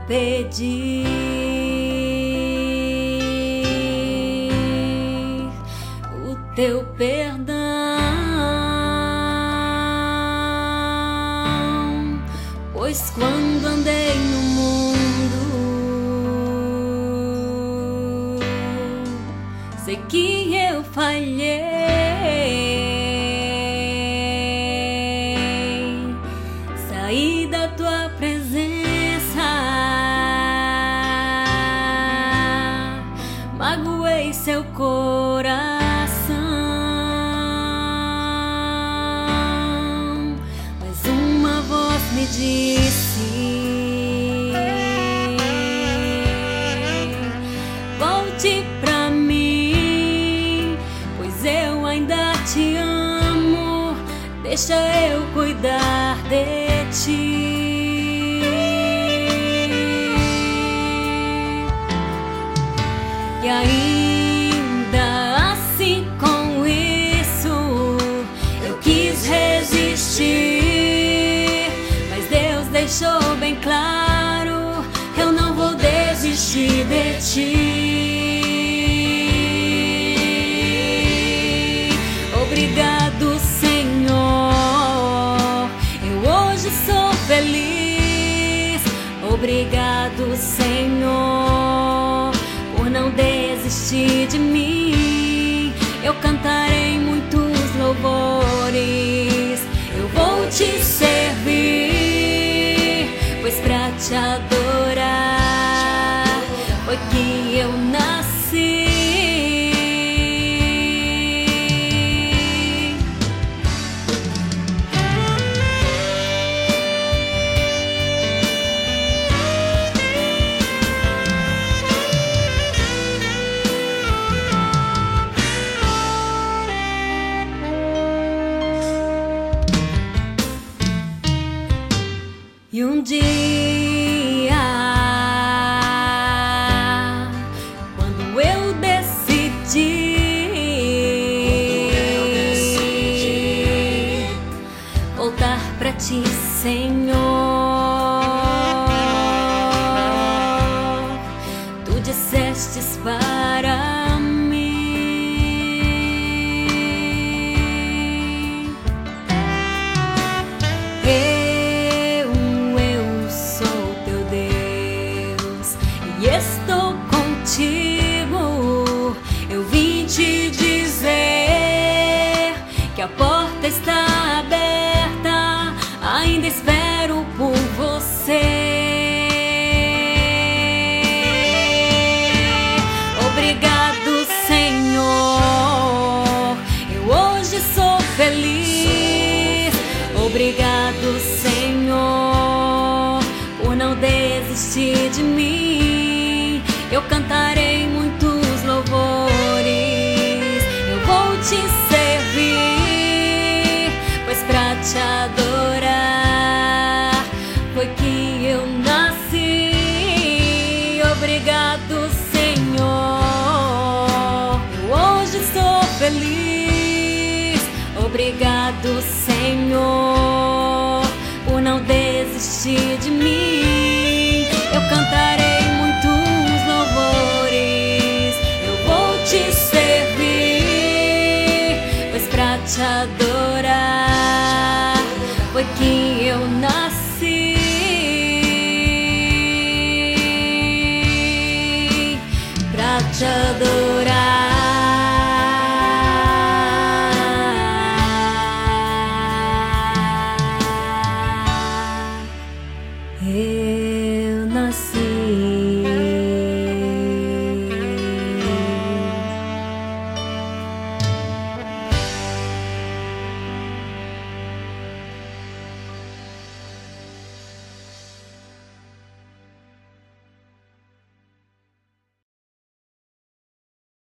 pedir o teu perdão, pois quando andei no mundo, sei que eu falhei, saí da tua presença, magoei seu coração, mas uma voz me disse: volte pra mim, pois eu ainda te amo, deixa eu cuidar de ti. E ainda assim, com isso, eu quis resistir, mas Deus deixou bem claro: eu não vou desistir de ti. Obrigado, Senhor, eu hoje sou feliz. Obrigado, Senhor, por não desistir de mim. Eu cantarei muitos louvores, eu vou te servir, pois pra te adorar foi que eu nasci. E um dia, quando eu decidi voltar pra ti, Senhor, tu dissestes para mim: estou contigo. Eu vim te dizer que a porta está aberta, ainda espero por você. Obrigado, Senhor, eu hoje sou feliz. Obrigado, Senhor, por não desistir de mim. Eu cantarei muitos louvores, eu vou te servir, pois pra te adorar foi que eu nasci. Obrigado, Senhor, eu hoje sou feliz. Obrigado, Senhor, por não desistir de mim. Eu cantarei muitos louvores, eu vou te servir, pois pra te adorar foi que eu nasci. Pra te adorar. Hey.